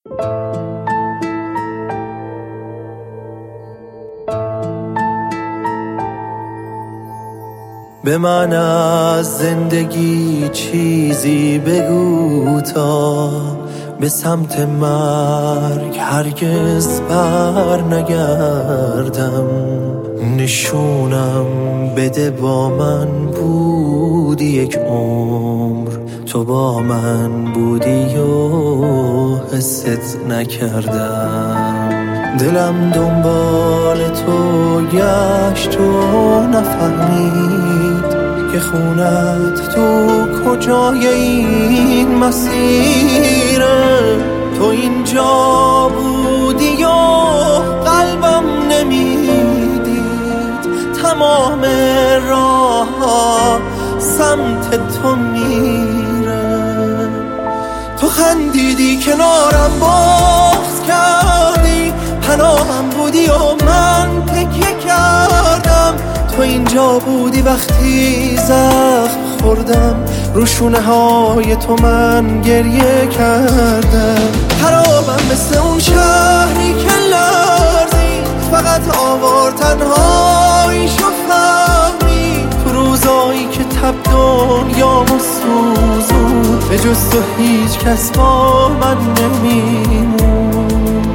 به من از زندگی چیزی بگو تا به سمت مرگ هرگز بر نگردم. نشونم بده با من بودی یک عمر، تو با من بودی و حست نکردم. دلم دنبال تو گشت و نفهمید که خونت تو کجای این مسیره. تو اینجا بودی و قلبم نمیدید، تمام راه سمت تو میره. تو خندیدی کنارم بغض کردی، پناهم بودی و من تکیه کردم. تو اینجا بودی وقتی زخم خوردم، رو شونه های تو من گریه کردم. خرابم مثل اون شهری که لرزید، فقط آوار تنهاییشو فهمید. تو روزایی که تب دنیامو سوزود، به جز تو هیچ کس با من نمیمون.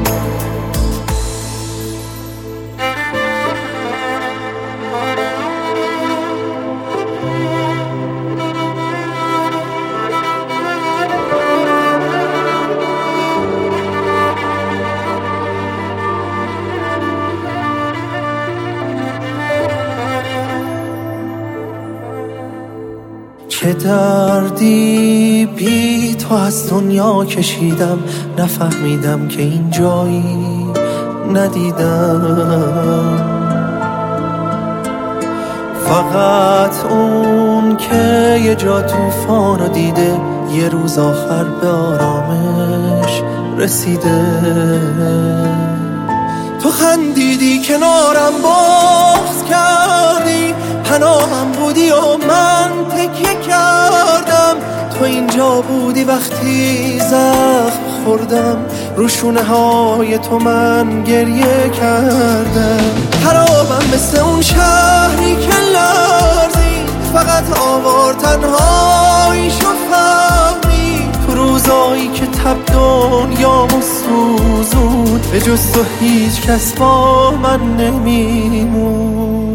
چه دردی بی تو از دنیا کشیدم، نفهمیدم که این جایی ندیدم. فقط اون که یه جا طوفانو دیده، یه روز آخر به آرامش رسیده. تو خندیدی کنارم بغض کردی، پناهم بودی و من تکیه کردم. تو اینجا بودی وقتی زخم خوردم، رو شونه های تو من گریه کردم. خرابم مثل اون شهری که لرزید، فقط آوار تنهاییشو فهمید. تو روزایی که تب دنیامو سوزود، به جز تو هیچ کس با من نمیمون.